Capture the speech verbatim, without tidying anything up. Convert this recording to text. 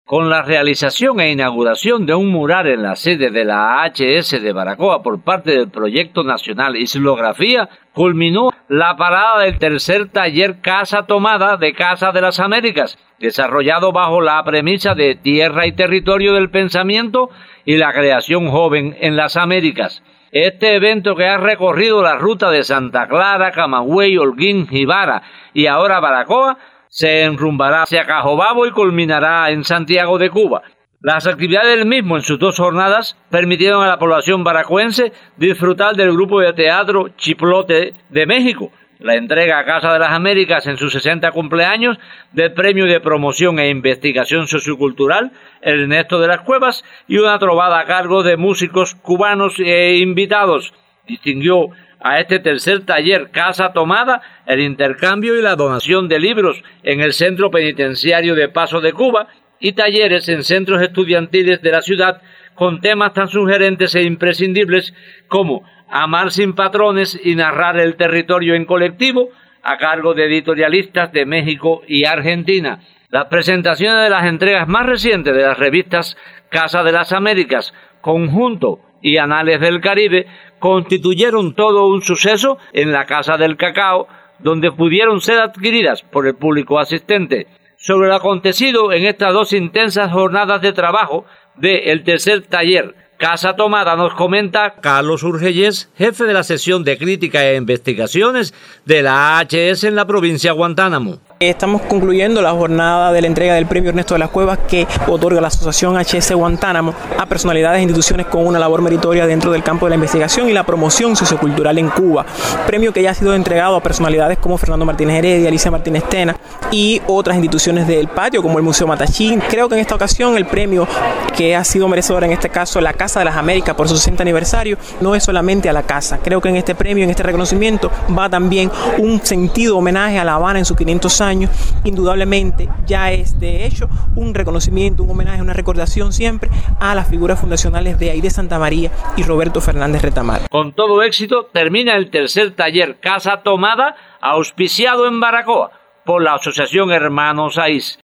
con la realización e inauguración de un mural en la sede de la A H S de Baracoa por parte del Proyecto Nacional Islografía, culminó la parada del tercer taller Casa Tomada de Casa de las Américas, desarrollado bajo la premisa de tierra y territorio del pensamiento y la creación joven en las Américas. Este evento, que ha recorrido la ruta de Santa Clara, Camagüey, Holguín, Jibara y ahora Baracoa, se enrumbará hacia Cajobabo y culminará en Santiago de Cuba. Las actividades del mismo en sus dos jornadas permitieron a la población baracoense disfrutar del grupo de teatro Chiplote de México, la entrega a Casa de las Américas en sus sesenta cumpleaños del Premio de Promoción e Investigación Sociocultural Ernesto de las Cuevas y una trovada a cargo de músicos cubanos e invitados. Distinguió a este tercer taller Casa Tomada el intercambio y la donación de libros en el Centro Penitenciario de Paso de Cuba y talleres en centros estudiantiles de la ciudad con temas tan sugerentes e imprescindibles como Amar sin patrones y narrar el territorio en colectivo, a cargo de editorialistas de México y Argentina. Las presentaciones de las entregas más recientes de las revistas Casa de las Américas, Conjunto y Anales del Caribe constituyeron todo un suceso en la Casa del Cacao, donde pudieron ser adquiridas por el público asistente. Sobre lo acontecido en estas dos intensas jornadas de trabajo de el tercer taller Casa Tomada nos comenta Carlos Urgellés, jefe de la sección de crítica e investigaciones de la A H S en la provincia de Guantánamo. Estamos concluyendo la jornada de la entrega del premio Ernesto de las Cuevas que otorga la Asociación H S Guantánamo a personalidades e instituciones con una labor meritoria dentro del campo de la investigación y la promoción sociocultural en Cuba. Premio que ya ha sido entregado a personalidades como Fernando Martínez Heredia, Alicia Martínez Tena y otras instituciones del patio como el Museo Matachín. Creo que en esta ocasión el premio que ha sido merecedora, en este caso la Casa de las Américas por su sesenta aniversario, no es solamente a la casa. Creo que en este premio, en este reconocimiento, va también un sentido homenaje a La Habana en sus quinientos años. Indudablemente ya es de hecho un reconocimiento, un homenaje, una recordación siempre a las figuras fundacionales de Aide Santa María y Roberto Fernández Retamar. Con todo éxito termina el tercer taller Casa Tomada, auspiciado en Baracoa por la Asociación Hermanos Saiz.